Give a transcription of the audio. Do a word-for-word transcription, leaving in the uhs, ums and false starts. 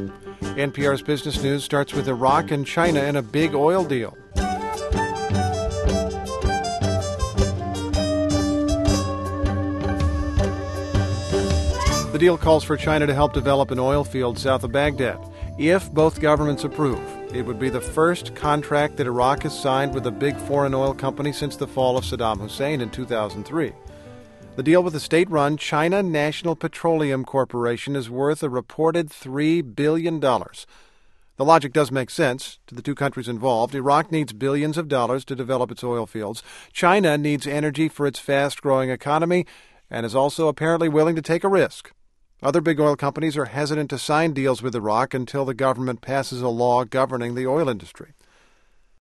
N P R's Business News starts with Iraq and China in a big oil deal. The deal calls for China to help develop an oil field south of Baghdad. If both governments approve, it would be the first contract that Iraq has signed with a big foreign oil company since the fall of Saddam Hussein in two thousand three. The deal with the state-run China National Petroleum Corporation is worth a reported three billion dollars. The logic does make sense to the two countries involved. Iraq needs billions of dollars to develop its oil fields. China needs energy for its fast-growing economy and is also apparently willing to take a risk. Other big oil companies are hesitant to sign deals with Iraq until the government passes a law governing the oil industry.